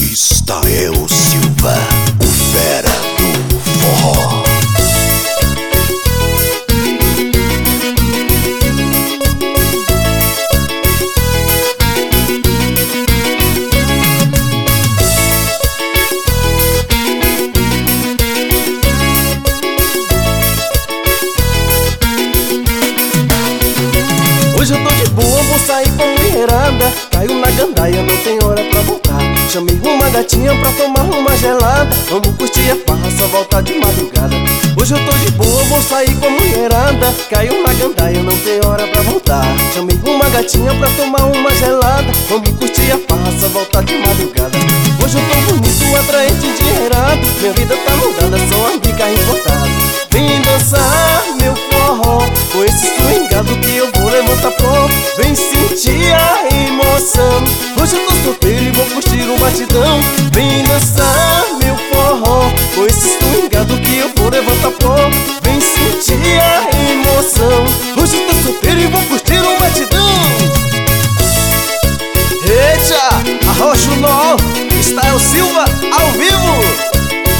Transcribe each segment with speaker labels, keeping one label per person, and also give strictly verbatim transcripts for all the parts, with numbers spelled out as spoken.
Speaker 1: Estael Silva, o fera do forró.
Speaker 2: Hoje eu tô de boa, vou sair com a mulherada. Caiu na gandaia, não tem hora pra voltar. Chamei uma gatinha pra tomar uma gelada. Vamos curtir a farra, só voltar de madrugada. Hoje eu tô de boa, vou sair com a mulherada. Caiu na gandaia, não tem hora pra voltar. Chamei uma gatinha pra tomar uma gelada. Vamos curtir a farra, só voltar de madrugada. Hoje eu tô bonito, atraente, endinheirado. Minha vida tá mudada, só ando de carro importado. Vem dançar meu forró com esse swingado que eu vou levantar pó. Vem sentir a emoção. Hoje eu tô solteiro e vou curtir o batidão. Vem dançar meu forró com esse swingado que eu vou levantar pó. Vem sentir a emoção. Hoje eu tô solteiro e vou curtir o batidão. Eita, arrocha o nó, Estael Silva ao vivo.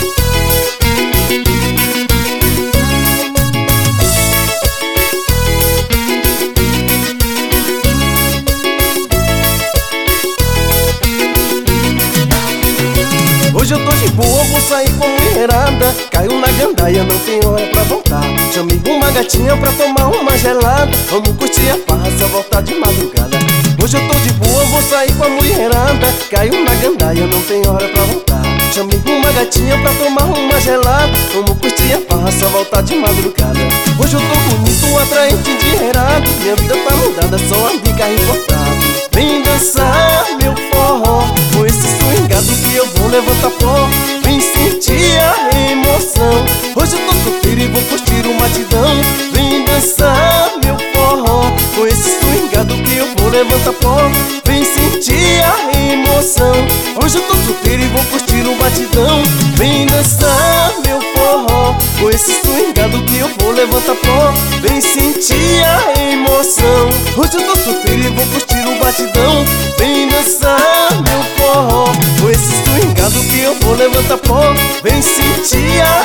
Speaker 2: Hoje eu tô de boa, vou sair com a mulherada. Caiu na gandaia, não tem hora pra voltar. Chamei uma gatinha pra tomar uma gelada. Vamos curtir a farra, só voltar de madrugada. Hoje eu tô de boa, vou sair com a mulherada. Caiu na gandaia, não tem hora pra voltar. Chamei uma gatinha pra tomar uma gelada. Vamos curtir a farra, só voltar de madrugada. Hoje eu tô bonito, atraente, endinheirado. Minha vida tá mudada, só ando de carro importado. Vem dançar meu forró com esse swingado que eu vou levantar pó. Vem sentir a emoção. Hoje eu tô solteiro e vou curtir o batidão. Vem dançar meu forró com esse swingado que eu vou levantar pó. Vem sentir a emoção. Hoje eu tô solteiro e vou curtir o batidão. Vem dançar meu forró com esse swingado que eu vou levantar pó. Vem sentir a emoção. Hoje eu tô solteiro e vou curtir o batidão. Vem dançar meu forró com esse swingado que eu vou levantar pó. Vem sentir a